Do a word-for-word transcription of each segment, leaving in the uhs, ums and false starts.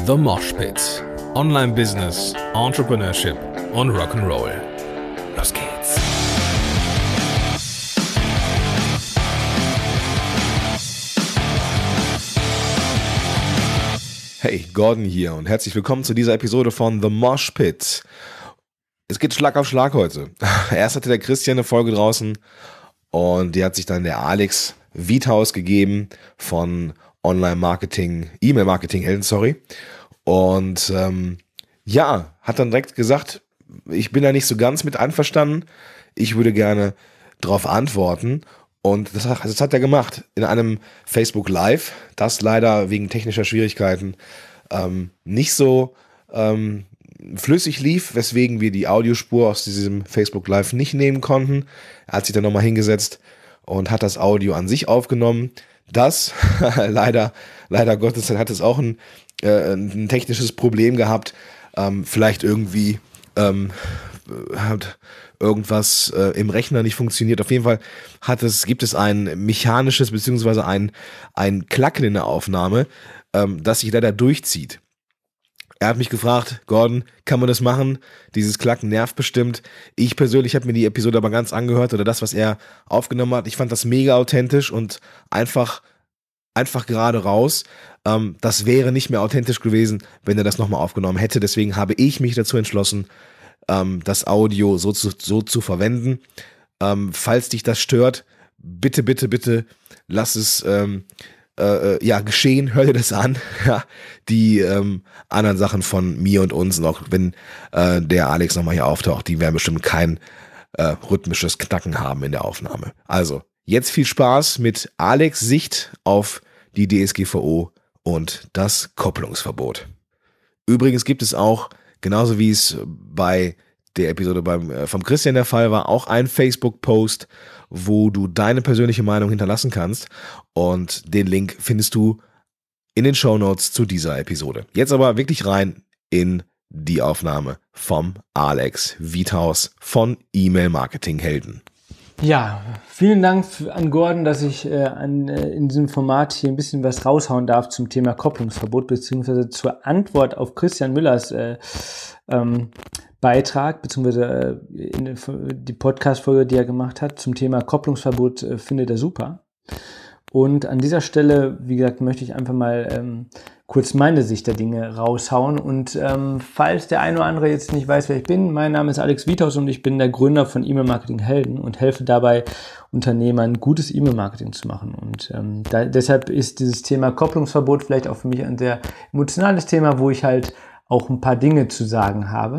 The Mosh Pit. Online Business, Entrepreneurship und Rock'n'Roll. Los geht's. Hey, Gordon hier und herzlich willkommen zu dieser Episode von The Mosh Pit. Es geht Schlag auf Schlag heute. Erst hatte der Christian eine Folge draußen und die hat sich dann der Alex Vithaus gegeben von Online-Marketing, E-Mail-Marketing-Helden, sorry. Und ähm, ja, hat dann direkt gesagt, ich bin da nicht so ganz mit einverstanden. Ich würde gerne darauf antworten. Und das, das hat er gemacht in einem Facebook Live, das leider wegen technischer Schwierigkeiten ähm, nicht so ähm, flüssig lief, weswegen wir die Audiospur aus diesem Facebook Live nicht nehmen konnten. Er hat sich dann nochmal hingesetzt und hat das Audio an sich aufgenommen. Das, leider, leider Gottes, hat es auch ein, äh, ein technisches Problem gehabt. Ähm, vielleicht irgendwie ähm, hat irgendwas äh, im Rechner nicht funktioniert. Auf jeden Fall hat es, gibt es ein mechanisches beziehungsweise ein, ein Klacken in der Aufnahme, ähm, das sich leider durchzieht. Er hat mich gefragt, Gordon, kann man das machen? Dieses Klacken nervt bestimmt. Ich persönlich habe mir die Episode aber ganz angehört oder das, was er aufgenommen hat. Ich fand das mega authentisch und einfach, einfach gerade raus. Ähm, das wäre nicht mehr authentisch gewesen, wenn er das nochmal aufgenommen hätte. Deswegen habe ich mich dazu entschlossen, ähm, das Audio so zu, so zu verwenden. Ähm, falls dich das stört, bitte, bitte, bitte lass es ähm, Äh, ja, geschehen, hör dir das an. Ja, die ähm, anderen Sachen von mir und uns, und auch wenn äh, der Alex nochmal hier auftaucht, die werden bestimmt kein äh, rhythmisches Knacken haben in der Aufnahme. Also, jetzt viel Spaß mit Alex' Sicht auf die D S G V O und das Kopplungsverbot. Übrigens gibt es auch, genauso wie es bei der Episode beim, äh, vom Christian der Fall war, auch einen Facebook-Post, wo du deine persönliche Meinung hinterlassen kannst, und den Link findest du in den Shownotes zu dieser Episode. Jetzt aber wirklich rein in die Aufnahme vom Alex Vithaus von E-Mail-Marketing-Helden. Ja, vielen Dank an Gordon, dass ich äh, an, äh, in diesem Format hier ein bisschen was raushauen darf zum Thema Kopplungsverbot, beziehungsweise zur Antwort auf Christian Müllers äh, ähm, Beitrag, beziehungsweise äh, in, die Podcast-Folge, die er gemacht hat zum Thema Kopplungsverbot, äh, findet er super. Und an dieser Stelle, wie gesagt, möchte ich einfach mal ähm, kurz meine Sicht der Dinge raushauen. Und ähm, falls der eine oder andere jetzt nicht weiß, wer ich bin, mein Name ist Alex Vithaus und ich bin der Gründer von E-Mail-Marketing-Helden und helfe dabei, Unternehmern gutes E-Mail-Marketing zu machen. Und ähm, da, deshalb ist dieses Thema Kopplungsverbot vielleicht auch für mich ein sehr emotionales Thema, wo ich halt auch ein paar Dinge zu sagen habe.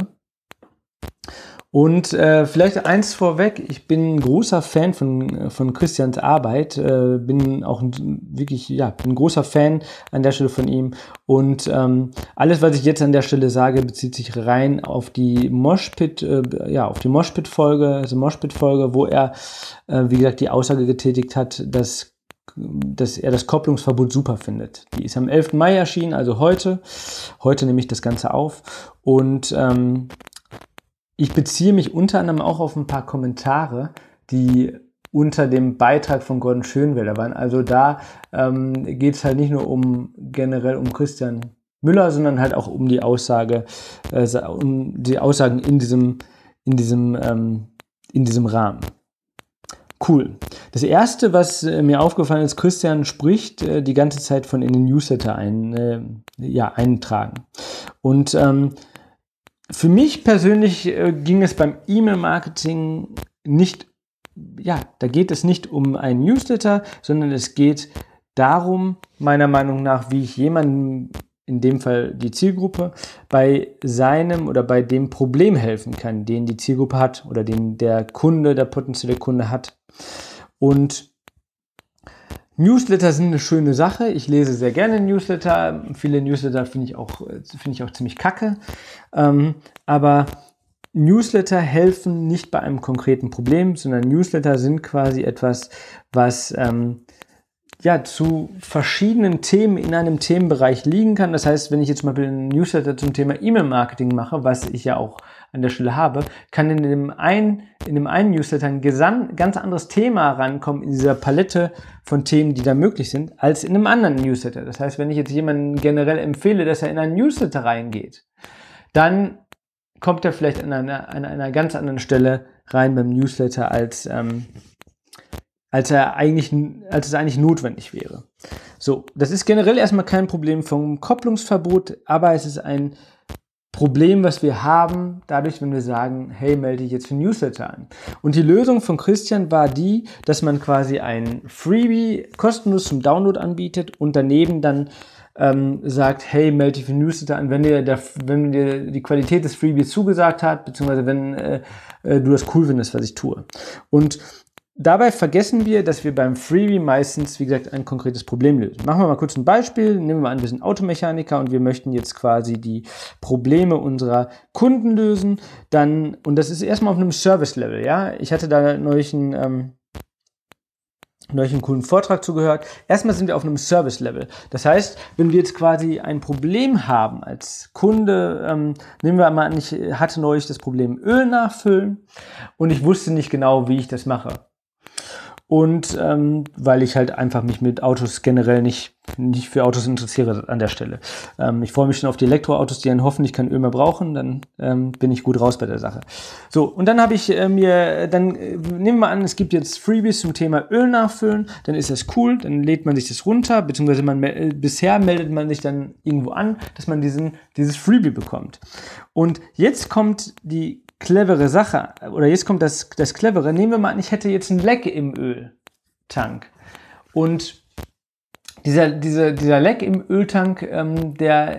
Und äh, vielleicht eins vorweg, ich bin ein großer Fan von, von Christians Arbeit, äh, bin auch ein, wirklich, ja, bin ein großer Fan an der Stelle von ihm, und ähm, alles, was ich jetzt an der Stelle sage, bezieht sich rein auf die Moshpit, äh, ja, auf die Moshpit-Folge, also Moshpit-Folge, wo er, äh, wie gesagt, die Aussage getätigt hat, dass dass er das Kopplungsverbot super findet. Die ist am elften Mai erschienen, also heute. Heute nehme ich das Ganze auf, und ähm, ich beziehe mich unter anderem auch auf ein paar Kommentare, die unter dem Beitrag von Gordon Schönwelder waren. Also da ähm, geht es halt nicht nur um generell um Christian Müller, sondern halt auch um die Aussage, äh, um die Aussagen in diesem, in diesem, ähm, in diesem Rahmen. Cool. Das erste, was äh, mir aufgefallen ist, Christian spricht äh, die ganze Zeit von in den Newsletter ein, äh, ja, eintragen. Und ähm, für mich persönlich äh, ging es beim E-Mail-Marketing nicht, ja, da geht es nicht um einen Newsletter, sondern es geht darum, meiner Meinung nach, wie ich jemandem, in dem Fall die Zielgruppe, bei seinem oder bei dem Problem helfen kann, den die Zielgruppe hat oder den der Kunde, der potenzielle Kunde hat. Und Newsletter sind eine schöne Sache. Ich lese sehr gerne Newsletter. Viele Newsletter finde ich auch, finde ich auch ziemlich kacke. Ähm, aber Newsletter helfen nicht bei einem konkreten Problem, sondern Newsletter sind quasi etwas, was ähm, ja, zu verschiedenen Themen in einem Themenbereich liegen kann. Das heißt, wenn ich jetzt mal einen Newsletter zum Thema E-Mail-Marketing mache, was ich ja auch an der Stelle habe, kann in dem einen, in dem einen Newsletter ein gesamt, ganz anderes Thema rankommen in dieser Palette von Themen, die da möglich sind, als in einem anderen Newsletter. Das heißt, wenn ich jetzt jemandem generell empfehle, dass er in einen Newsletter reingeht, dann kommt er vielleicht an einer, an einer ganz anderen Stelle rein beim Newsletter, als, ähm, als, er eigentlich, als es eigentlich notwendig wäre. So, das ist generell erstmal kein Problem vom Kopplungsverbot, aber es ist ein Problem, was wir haben, dadurch, wenn wir sagen, hey, melde dich jetzt für Newsletter an. Und die Lösung von Christian war die, dass man quasi ein Freebie kostenlos zum Download anbietet und daneben dann ähm, sagt, hey, melde dich für Newsletter an, wenn dir, der, wenn dir die Qualität des Freebies zugesagt hat, beziehungsweise wenn äh, äh, du das cool findest, was ich tue. Und dabei vergessen wir, dass wir beim Freebie meistens, wie gesagt, ein konkretes Problem lösen. Machen wir mal kurz ein Beispiel. Nehmen wir mal an, wir sind Automechaniker und wir möchten jetzt quasi die Probleme unserer Kunden lösen. Dann, und das ist erstmal auf einem Service-Level, ja. Ich hatte da neulich einen, ähm, neulich einen coolen Vortrag zugehört. Erstmal sind wir auf einem Service-Level. Das heißt, wenn wir jetzt quasi ein Problem haben als Kunde, ähm, nehmen wir mal an, ich hatte neulich das Problem Öl nachfüllen und ich wusste nicht genau, wie ich das mache. Und ähm, weil ich halt einfach mich mit Autos generell nicht, nicht für Autos interessiere an der Stelle. Ähm, ich freue mich schon auf die Elektroautos, die dann hoffentlich kein Öl mehr brauchen, dann ähm, bin ich gut raus bei der Sache. So, und dann habe ich äh, mir, dann äh, nehmen wir an, es gibt jetzt Freebies zum Thema Öl nachfüllen, dann ist das cool, dann lädt man sich das runter, beziehungsweise man äh, bisher meldet man sich dann irgendwo an, dass man diesen dieses Freebie bekommt. Und jetzt kommt die clevere Sache, oder jetzt kommt das, das Clevere. Nehmen wir mal an, ich hätte jetzt ein Leck im Öltank. Und dieser, dieser, dieser Leck im Öltank, ähm, der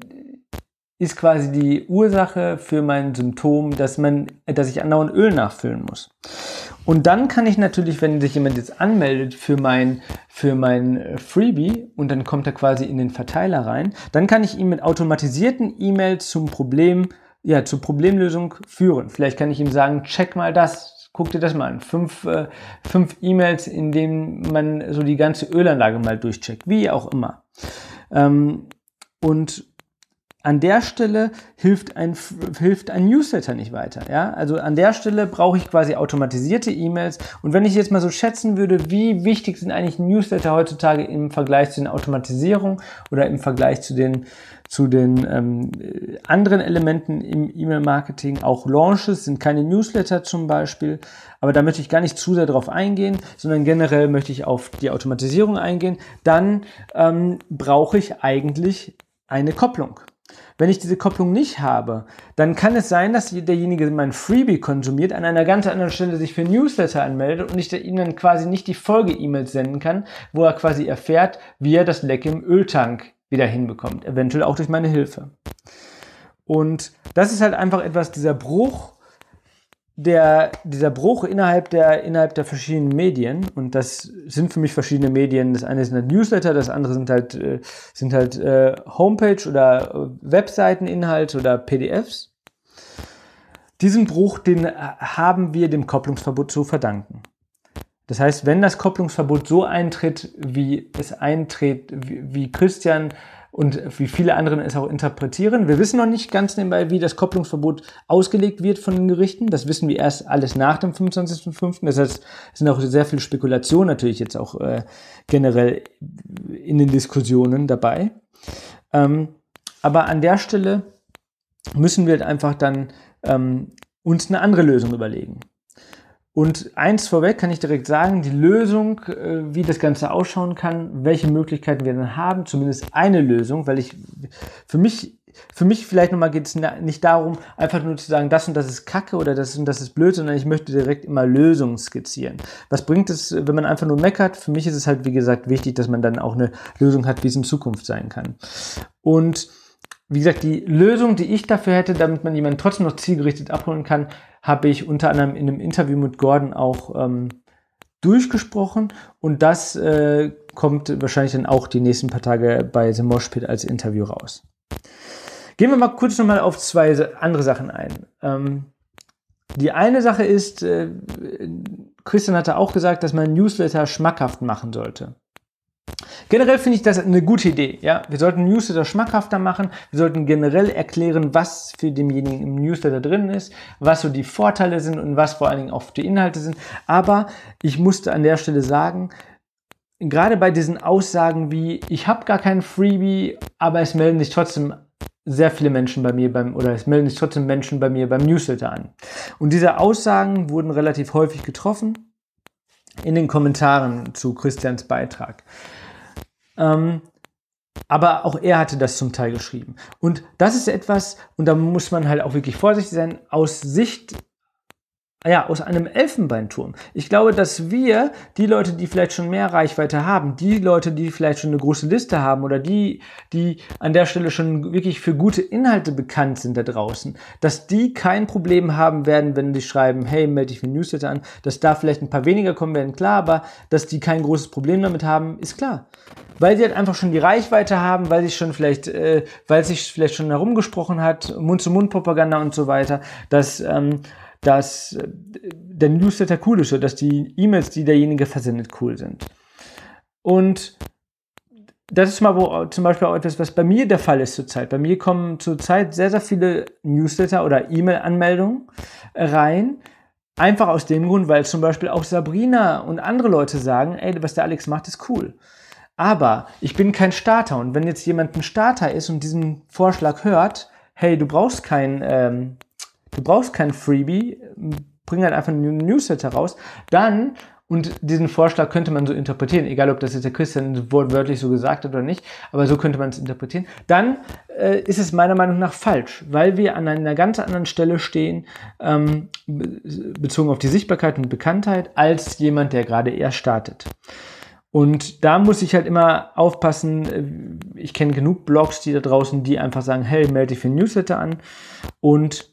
ist quasi die Ursache für mein Symptom, dass man, dass ich andauernd Öl nachfüllen muss. Und dann kann ich natürlich, wenn sich jemand jetzt anmeldet für mein, für mein Freebie und dann kommt er quasi in den Verteiler rein, dann kann ich ihm mit automatisierten E-Mails zum Problem ja, zur Problemlösung führen. Vielleicht kann ich ihm sagen, check mal das, guck dir das mal an. Fünf, äh, fünf E-Mails, in denen man so die ganze Ölanlage mal durchcheckt, wie auch immer. Ähm, und an der Stelle hilft ein, hilft ein Newsletter nicht weiter. Ja? Also an der Stelle brauche ich quasi automatisierte E-Mails. Und wenn ich jetzt mal so schätzen würde, wie wichtig sind eigentlich Newsletter heutzutage im Vergleich zu den Automatisierungen oder im Vergleich zu den zu den ähm, anderen Elementen im E-Mail-Marketing. Auch Launches sind keine Newsletter zum Beispiel, aber da möchte ich gar nicht zu sehr drauf eingehen, sondern generell möchte ich auf die Automatisierung eingehen. Dann ähm, brauche ich eigentlich eine Kopplung. Wenn ich diese Kopplung nicht habe, dann kann es sein, dass derjenige mein Freebie konsumiert, an einer ganz anderen Stelle sich für Newsletter anmeldet und ich ihm dann quasi nicht die Folge-E-Mails senden kann, wo er quasi erfährt, wie er das Leck im Öltank wieder hinbekommt, eventuell auch durch meine Hilfe. Und das ist halt einfach etwas, dieser Bruch, der, dieser Bruch innerhalb der, innerhalb der verschiedenen Medien, und das sind für mich verschiedene Medien, das eine sind halt Newsletter, das andere sind halt, äh, sind halt äh, Homepage oder äh, Webseiteninhalte oder P D Fs. Diesen Bruch, den haben wir dem Kopplungsverbot zu verdanken. Das heißt, wenn das Kopplungsverbot so eintritt, wie es eintritt, wie, wie Christian und wie viele andere es auch interpretieren. Wir wissen noch nicht ganz nebenbei, wie das Kopplungsverbot ausgelegt wird von den Gerichten. Das wissen wir erst alles nach dem fünfundzwanzigsten fünften Das heißt, es sind auch sehr viele Spekulationen natürlich jetzt auch äh, generell in den Diskussionen dabei. Ähm, aber an der Stelle müssen wir halt einfach dann ähm, uns eine andere Lösung überlegen. Und eins vorweg kann ich direkt sagen, die Lösung, wie das Ganze ausschauen kann, welche Möglichkeiten wir dann haben, zumindest eine Lösung, weil ich, für mich, für mich vielleicht nochmal geht es nicht darum, einfach nur zu sagen, das und das ist Kacke oder das und das ist blöd, sondern ich möchte direkt immer Lösungen skizzieren. Was bringt es, wenn man einfach nur meckert? Für mich ist es halt, wie gesagt, wichtig, dass man dann auch eine Lösung hat, wie es in Zukunft sein kann. Und wie gesagt, die Lösung, die ich dafür hätte, damit man jemanden trotzdem noch zielgerichtet abholen kann, habe ich unter anderem in einem Interview mit Gordon auch ähm, durchgesprochen und das äh, kommt wahrscheinlich dann auch die nächsten paar Tage bei The Mosh Pit als Interview raus. Gehen wir mal kurz nochmal auf zwei andere Sachen ein. Ähm, die eine Sache ist, äh, Christian hatte auch gesagt, dass man Newsletter schmackhaft machen sollte. Generell finde ich das eine gute Idee. Ja? Wir sollten Newsletter schmackhafter machen. Wir sollten generell erklären, was für denjenigen im Newsletter drin ist, was so die Vorteile sind und was vor allen Dingen auch die Inhalte sind. Aber ich musste an der Stelle sagen, gerade bei diesen Aussagen wie, ich habe gar kein Freebie, aber es melden sich trotzdem sehr viele Menschen bei mir beim, oder es melden sich trotzdem Menschen bei mir beim Newsletter an. Und diese Aussagen wurden relativ häufig getroffen in den Kommentaren zu Christians Beitrag. Ähm, aber auch er hatte das zum Teil geschrieben. Und das ist etwas, und da muss man halt auch wirklich vorsichtig sein, aus Sicht, ja, aus einem Elfenbeinturm. Ich glaube, dass wir, die Leute, die vielleicht schon mehr Reichweite haben, die Leute, die vielleicht schon eine große Liste haben oder die, die an der Stelle schon wirklich für gute Inhalte bekannt sind da draußen, dass die kein Problem haben werden, wenn die schreiben, hey, melde dich für den Newsletter an, dass da vielleicht ein paar weniger kommen werden, klar, aber dass die kein großes Problem damit haben, ist klar. Weil sie halt einfach schon die Reichweite haben, weil sich schon vielleicht, äh, weil sich vielleicht schon herumgesprochen hat, Mund-zu-Mund-Propaganda und so weiter, dass, ähm, dass der Newsletter cool ist oder dass die E-Mails, die derjenige versendet, cool sind. Und das ist mal wo, zum Beispiel auch etwas, was bei mir der Fall ist zurzeit. Bei mir kommen zurzeit sehr, sehr viele Newsletter oder E-Mail-Anmeldungen rein. Einfach aus dem Grund, weil zum Beispiel auch Sabrina und andere Leute sagen, ey, was der Alex macht, ist cool. Aber ich bin kein Starter. Und wenn jetzt jemand ein Starter ist und diesen Vorschlag hört, hey, du brauchst kein... Ähm, Du brauchst kein Freebie, bring halt einfach einen Newsletter raus, dann, und diesen Vorschlag könnte man so interpretieren, egal ob das jetzt der Christian wortwörtlich so gesagt hat oder nicht, aber so könnte man es interpretieren, dann äh, ist es meiner Meinung nach falsch, weil wir an einer ganz anderen Stelle stehen, ähm, bezogen auf die Sichtbarkeit und Bekanntheit, als jemand, der gerade erst startet. Und da muss ich halt immer aufpassen, ich kenne genug Blogs, die da draußen, die einfach sagen, hey, melde dich für einen Newsletter an, und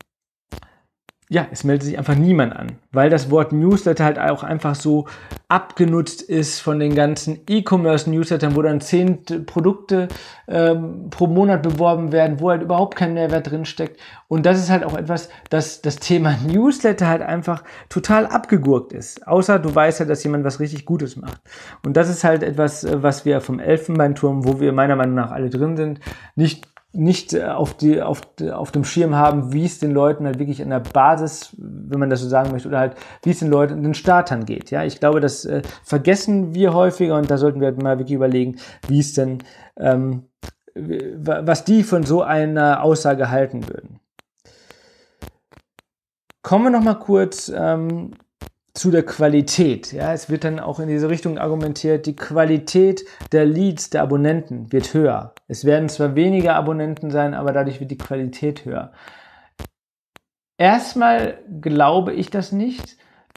ja, es meldet sich einfach niemand an, weil das Wort Newsletter halt auch einfach so abgenutzt ist von den ganzen E-Commerce-Newslettern, wo dann zehn Produkte ähm, pro Monat beworben werden, wo halt überhaupt kein Mehrwert drinsteckt. Und das ist halt auch etwas, dass das Thema Newsletter halt einfach total abgegurkt ist. Außer du weißt ja, dass jemand was richtig Gutes macht. Und das ist halt etwas, was wir vom Elfenbeinturm, wo wir meiner Meinung nach alle drin sind, nicht nicht auf, die, auf, auf dem Schirm haben, wie es den Leuten halt wirklich an der Basis, wenn man das so sagen möchte, oder halt, wie es den Leuten, den Startern geht. Ja, ich glaube, das äh, vergessen wir häufiger, und da sollten wir halt mal wirklich überlegen, wie es denn, ähm, was die von so einer Aussage halten würden. Kommen wir noch mal kurz ähm, zu der Qualität. Ja, es wird dann auch in diese Richtung argumentiert, die Qualität der Leads, der Abonnenten wird höher. Es werden zwar weniger Abonnenten sein, aber dadurch wird die Qualität höher. Erstmal glaube ich das nicht,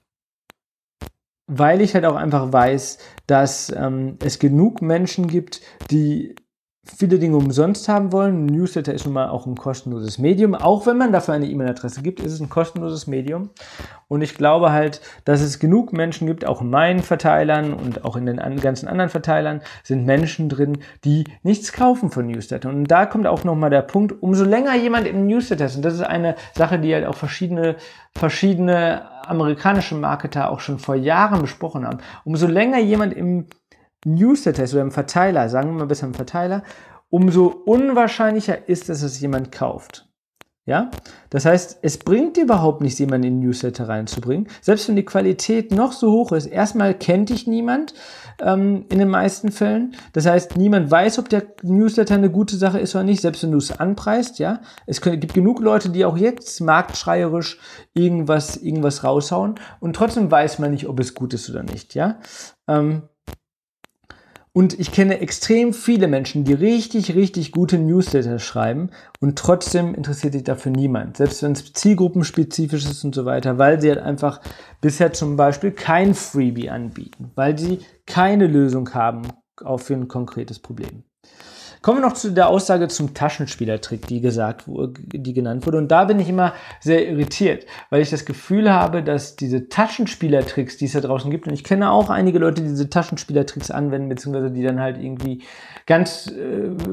weil ich halt auch einfach weiß, dass ähm, es genug Menschen gibt, die viele Dinge umsonst haben wollen. Ein Newsletter ist nun mal auch ein kostenloses Medium. Auch wenn man dafür eine E-Mail-Adresse gibt, ist es ein kostenloses Medium. Und ich glaube halt, dass es genug Menschen gibt, auch in meinen Verteilern und auch in den ganzen anderen Verteilern sind Menschen drin, die nichts kaufen von Newslettern. Und da kommt auch nochmal der Punkt, umso länger jemand im Newsletter ist, und das ist eine Sache, die halt auch verschiedene, verschiedene amerikanische Marketer auch schon vor Jahren besprochen haben, umso länger jemand im Newsletter ist oder im Verteiler, sagen wir mal besser im Verteiler, umso unwahrscheinlicher ist es, dass jemand kauft. Ja? Das heißt, es bringt überhaupt nichts, jemanden in den Newsletter reinzubringen. Selbst wenn die Qualität noch so hoch ist, erstmal kennt dich niemand ähm, in den meisten Fällen. Das heißt, niemand weiß, ob der Newsletter eine gute Sache ist oder nicht, selbst wenn du es anpreist. Ja? Es gibt genug Leute, die auch jetzt marktschreierisch irgendwas, irgendwas raushauen, und trotzdem weiß man nicht, ob es gut ist oder nicht. Ja? Ähm, Und ich kenne extrem viele Menschen, die richtig, richtig gute Newsletter schreiben, und trotzdem interessiert sich dafür niemand. Selbst wenn es zielgruppenspezifisch ist und so weiter, weil sie halt einfach bisher zum Beispiel kein Freebie anbieten, weil sie keine Lösung haben für ein konkretes Problem. Kommen wir noch zu der Aussage zum Taschenspielertrick, die gesagt, die genannt wurde. Und da bin ich immer sehr irritiert, weil ich das Gefühl habe, dass diese Taschenspielertricks, die es da draußen gibt, und ich kenne auch einige Leute, die diese Taschenspielertricks anwenden, beziehungsweise die dann halt irgendwie ganz äh,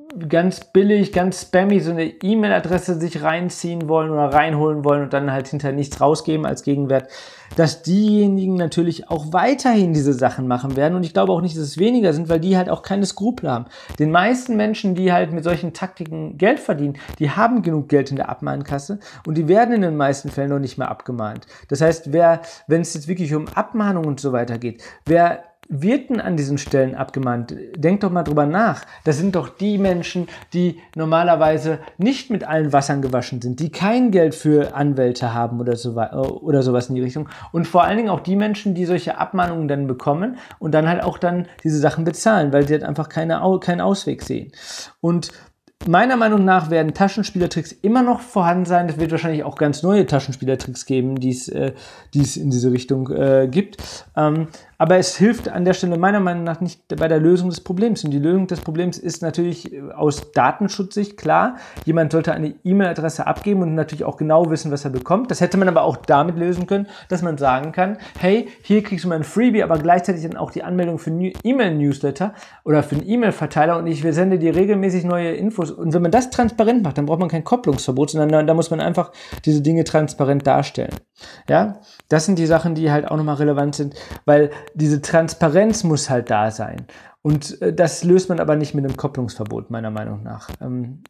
ganz billig, ganz spammy so eine E-Mail-Adresse sich reinziehen wollen oder reinholen wollen und dann halt hinterher nichts rausgeben als Gegenwert, dass diejenigen natürlich auch weiterhin diese Sachen machen werden. Und ich glaube auch nicht, dass es weniger sind, weil die halt auch keine Skrupel haben. Den meisten Menschen, die halt mit solchen Taktiken Geld verdienen, die haben genug Geld in der Abmahnkasse und die werden in den meisten Fällen noch nicht mehr abgemahnt. Das heißt, wer, wenn es jetzt wirklich um Abmahnung und so weiter geht, wer wird denn an diesen Stellen abgemahnt? Denkt doch mal drüber nach. Das sind doch die Menschen, die normalerweise nicht mit allen Wassern gewaschen sind, die kein Geld für Anwälte haben oder so oder sowas in die Richtung. Und vor allen Dingen auch die Menschen, die solche Abmahnungen dann bekommen und dann halt auch dann diese Sachen bezahlen, weil sie halt einfach keine, keinen Ausweg sehen. Und meiner Meinung nach werden Taschenspielertricks immer noch vorhanden sein. Es wird wahrscheinlich auch ganz neue Taschenspielertricks geben, die es äh, die es in diese Richtung äh, gibt. Ähm, aber es hilft an der Stelle meiner Meinung nach nicht bei der Lösung des Problems. Und die Lösung des Problems ist natürlich aus Datenschutzsicht klar. Jemand sollte eine E-Mail-Adresse abgeben und natürlich auch genau wissen, was er bekommt. Das hätte man aber auch damit lösen können, dass man sagen kann, hey, hier kriegst du mal ein Freebie, aber gleichzeitig dann auch die Anmeldung für einen E-Mail-Newsletter oder für einen E-Mail-Verteiler und ich sende dir regelmäßig neue Infos. Und wenn man das transparent macht, dann braucht man kein Kopplungsverbot, sondern da muss man einfach diese Dinge transparent darstellen. Ja, das sind die Sachen, die halt auch nochmal relevant sind, weil diese Transparenz muss halt da sein. Und äh, das löst man aber nicht mit einem Kopplungsverbot, meiner Meinung nach. Ähm,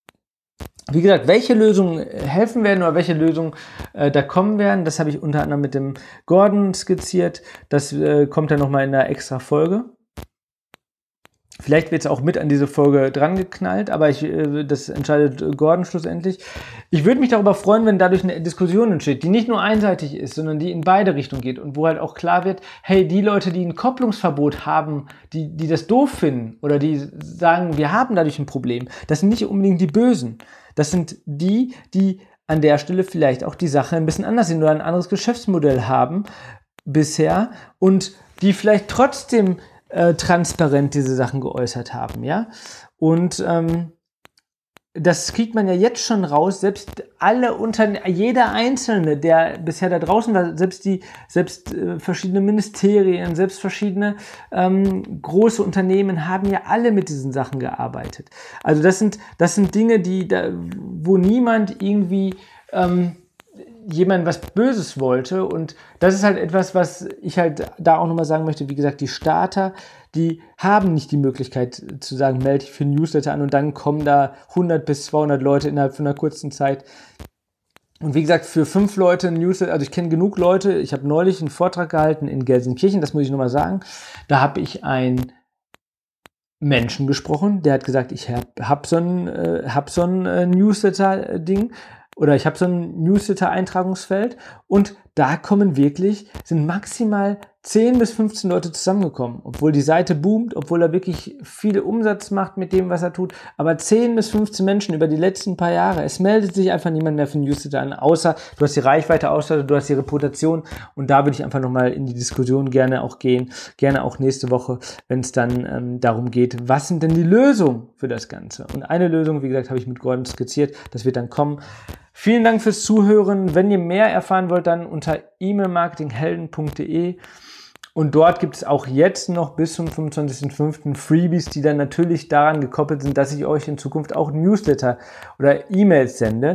wie gesagt, welche Lösungen helfen werden oder welche Lösungen äh, da kommen werden, das habe ich unter anderem mit dem Gordon skizziert. Das äh, kommt dann nochmal in einer extra Folge. Vielleicht wird es auch mit an diese Folge dran geknallt, aber ich, das entscheidet Gordon schlussendlich. Ich würde mich darüber freuen, wenn dadurch eine Diskussion entsteht, die nicht nur einseitig ist, sondern die in beide Richtungen geht und wo halt auch klar wird, hey, die Leute, die ein Kopplungsverbot haben, die, die das doof finden oder die sagen, wir haben dadurch ein Problem, das sind nicht unbedingt die Bösen. Das sind die, die an der Stelle vielleicht auch die Sache ein bisschen anders sehen oder ein anderes Geschäftsmodell haben bisher und die vielleicht trotzdem Äh, transparent diese Sachen geäußert haben, ja. Und ähm, das kriegt man ja jetzt schon raus, selbst alle Unternehmen, jeder Einzelne, der bisher da draußen war, selbst die, selbst äh, verschiedene Ministerien, selbst verschiedene ähm, große Unternehmen haben ja alle mit diesen Sachen gearbeitet. Also das sind, das sind Dinge, die, da, wo niemand irgendwie ähm, jemand was Böses wollte und das ist halt etwas, was ich halt da auch nochmal sagen möchte, wie gesagt, die Starter, die haben nicht die Möglichkeit zu sagen, melde dich für ein Newsletter an und dann kommen da hundert bis zweihundert Leute innerhalb von einer kurzen Zeit. Und wie gesagt, für fünf Leute ein Newsletter, also ich kenne genug Leute, ich habe neulich einen Vortrag gehalten in Gelsenkirchen, das muss ich nochmal sagen, da habe ich einen Menschen gesprochen, der hat gesagt, ich habe hab so ein, äh, hab so ein äh, Newsletter-Ding, oder ich habe so ein Newsletter-Eintragungsfeld und da kommen wirklich, sind maximal zehn bis fünfzehn Leute zusammengekommen, obwohl die Seite boomt, obwohl er wirklich viel Umsatz macht mit dem, was er tut, aber zehn bis fünfzehn Menschen über die letzten paar Jahre. Es meldet sich einfach niemand mehr für ein Newsletter an, außer du hast die Reichweite, außer du hast die Reputation und da würde ich einfach nochmal in die Diskussion gerne auch gehen, gerne auch nächste Woche, wenn es dann ähm, darum geht, was sind denn die Lösungen für das Ganze? Und eine Lösung, wie gesagt, habe ich mit Gordon skizziert, das wird dann kommen. Vielen Dank fürs Zuhören. Wenn ihr mehr erfahren wollt, dann unter e mail marketing helden punkt de und dort gibt es auch jetzt noch bis zum fünfundzwanzigsten fünften Freebies, die dann natürlich daran gekoppelt sind, dass ich euch in Zukunft auch Newsletter oder E-Mails sende.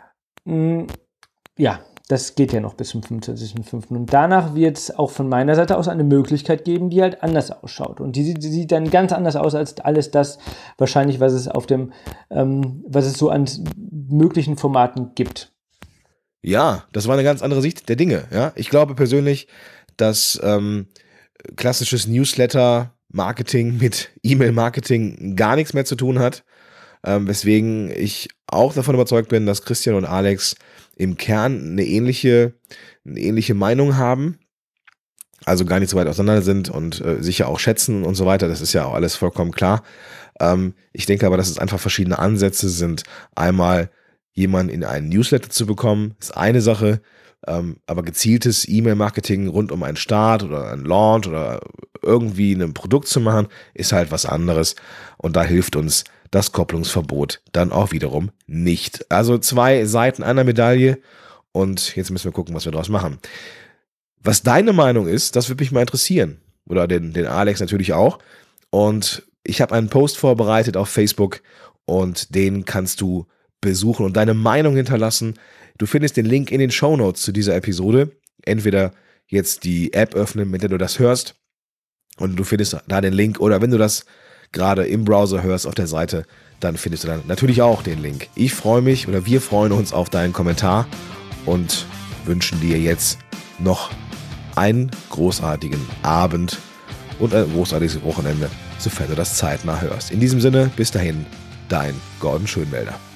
Ja, das geht ja noch bis zum fünfundzwanzigsten fünften Und danach wird es auch von meiner Seite aus eine Möglichkeit geben, die halt anders ausschaut. Und die sieht, die sieht dann ganz anders aus als alles das wahrscheinlich, was es auf dem, ähm, was es so an möglichen Formaten gibt. Ja, das war eine ganz andere Sicht der Dinge. Ja, ich glaube persönlich, dass ähm, klassisches Newsletter-Marketing mit E-Mail-Marketing gar nichts mehr zu tun hat. Ähm, weswegen ich auch davon überzeugt bin, dass Christian und Alex im Kern eine ähnliche, eine ähnliche Meinung haben, also gar nicht so weit auseinander sind und äh, sicher auch schätzen und so weiter. Das ist ja auch alles vollkommen klar. Ähm, ich denke aber, dass es einfach verschiedene Ansätze sind. Einmal jemanden in einen Newsletter zu bekommen, ist eine Sache, ähm, aber gezieltes E-Mail-Marketing rund um einen Start oder einen Launch oder irgendwie ein Produkt zu machen, ist halt was anderes. Und da hilft uns das Kopplungsverbot dann auch wiederum nicht. Also zwei Seiten einer Medaille und jetzt müssen wir gucken, was wir daraus machen. Was deine Meinung ist, das würde mich mal interessieren. Oder den, den Alex natürlich auch. Und Ich habe einen Post vorbereitet auf Facebook und den kannst du besuchen und deine Meinung hinterlassen. Du findest den Link in den Shownotes zu dieser Episode. Entweder jetzt die App öffnen, mit der du das hörst, und du findest da den Link, oder wenn du das gerade im Browser hörst auf der Seite, dann findest du dann natürlich auch den Link. Ich freue mich, oder wir freuen uns auf deinen Kommentar und wünschen dir jetzt noch einen großartigen Abend und ein großartiges Wochenende, sofern du das zeitnah hörst. In diesem Sinne, bis dahin, dein Gordon Schönwälder.